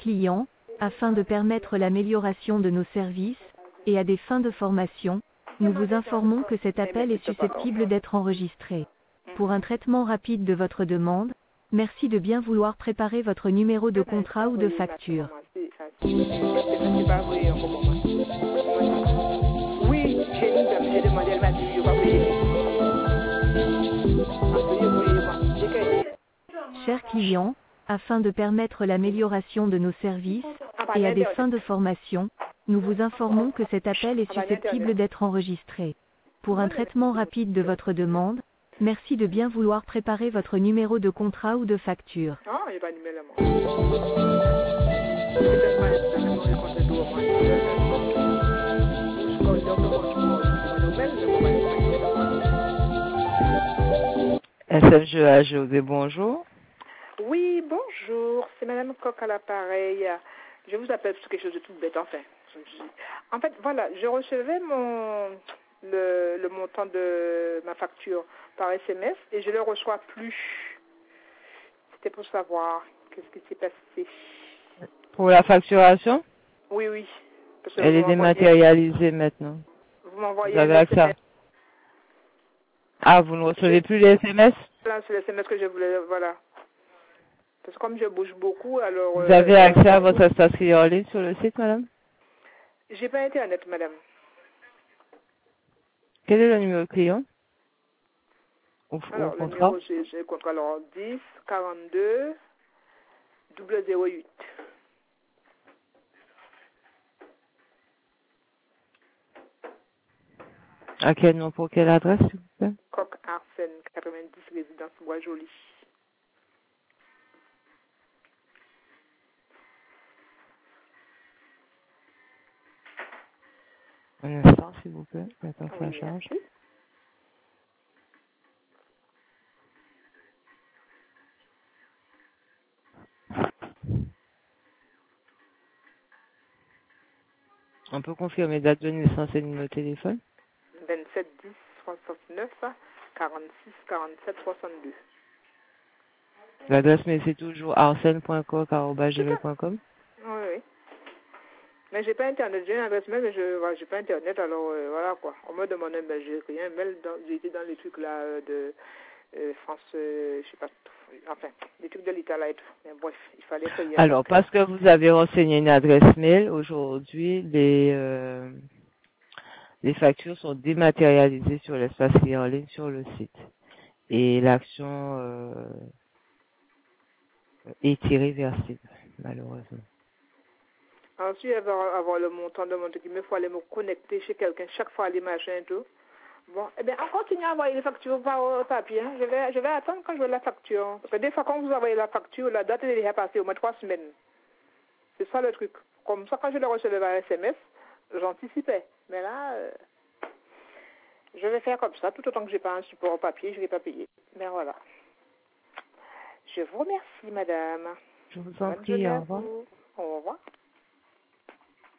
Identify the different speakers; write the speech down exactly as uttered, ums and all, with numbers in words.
Speaker 1: clients, afin de permettre l'amélioration de nos services, et à des fins de formation, nous vous informons que cet appel est susceptible d'être enregistré. Pour un traitement rapide de votre demande, merci de bien vouloir préparer votre numéro de contrat ou de facture.
Speaker 2: Oui, j'ai dit, j'ai demandé, elle m'a dit, je vais payer.
Speaker 1: Chers clients, afin de permettre l'amélioration de nos services, et à des fins de formation, nous vous informons que cet appel est susceptible d'être enregistré. Pour un traitement rapide de votre demande, merci de bien vouloir préparer votre numéro de contrat ou de facture.
Speaker 2: Ah, il n'y a pas de numéro, moi.
Speaker 3: S M G A G O D, bonjour.
Speaker 2: Oui, bonjour, c'est Madame Coq à l'appareil. Je vous appelle pour quelque chose de tout bête, enfin. En fait, voilà, je recevais mon le, le montant de ma facture par S M S et je ne le reçois plus. C'était pour savoir qu'est-ce qui s'est passé.
Speaker 3: Pour la facturation?
Speaker 2: Oui, oui. Parce que
Speaker 3: Elle
Speaker 2: vous
Speaker 3: est dématérialisée maintenant.
Speaker 2: Vous m'envoyez
Speaker 3: Vous avez
Speaker 2: un
Speaker 3: accès à...
Speaker 2: S M S.
Speaker 3: Ah, vous ne recevez plus les S M S?
Speaker 2: Là, c'est le S M S que je voulais, voilà. Parce que comme je bouge beaucoup, alors...
Speaker 3: Vous
Speaker 2: euh,
Speaker 3: avez accès à votre espace client en ligne sur le site, madame?
Speaker 2: J'ai pas Internet, madame.
Speaker 3: Quel est le numéro de client? Au,
Speaker 2: Alors,
Speaker 3: au
Speaker 2: le
Speaker 3: contrat?
Speaker 2: numéro, c'est le contrat, alors dix quarante-deux zéro huit.
Speaker 3: À quel nom, pour quelle adresse, s'il vous plaît?
Speaker 2: Coq Arsène, quatre-vingt-dix, résidence Bois-Joli.
Speaker 3: Un instant, s'il vous plaît. Maintenant, ça
Speaker 2: Oui,
Speaker 3: charge.
Speaker 2: merci.
Speaker 3: On peut confirmer date de naissance et numéro de téléphone?
Speaker 2: vingt-sept dix soixante-neuf quarante-six quarante-sept soixante-deux.
Speaker 3: L'adresse mail, c'est toujours arsène point coq arobase gmail point com.
Speaker 2: Oui, oui. Mais j'ai pas Internet. J'ai une adresse mail, mais je voilà, j'ai pas Internet, alors euh, voilà quoi. On me demandait, ben j'ai rien. Mail dans, j'ai été dans les trucs là euh, de euh, France, euh, je sais pas, enfin, les trucs de l'État là et tout. Mais bref, il fallait payer avec.
Speaker 3: Alors, parce que vous avez renseigné une adresse mail, aujourd'hui, les, euh, les factures sont dématérialisées sur l'espace client en ligne sur le site. Et l'action euh, est irréversible, malheureusement.
Speaker 2: Ensuite, avoir, avoir le montant de mon truc, il me faut aller me connecter chez quelqu'un chaque fois, les machins et tout. Bon, eh bien, on continue à envoyer les factures par euh, papier. Hein. Je, vais, je vais attendre quand je veux la facture. Parce que des fois, quand vous envoyez la facture, la date est déjà passée au moins trois semaines. C'est ça le truc. Comme ça, quand je le recevais par S M S, j'anticipais. Mais là, euh, je vais faire comme ça. Tout autant que j'ai pas un support papier, je ne vais pas payer. Mais voilà. Je vous remercie, madame.
Speaker 3: Je vous en
Speaker 2: Bonne
Speaker 3: prie,
Speaker 2: journée
Speaker 3: au
Speaker 2: à
Speaker 3: revoir.
Speaker 2: vous. Au revoir.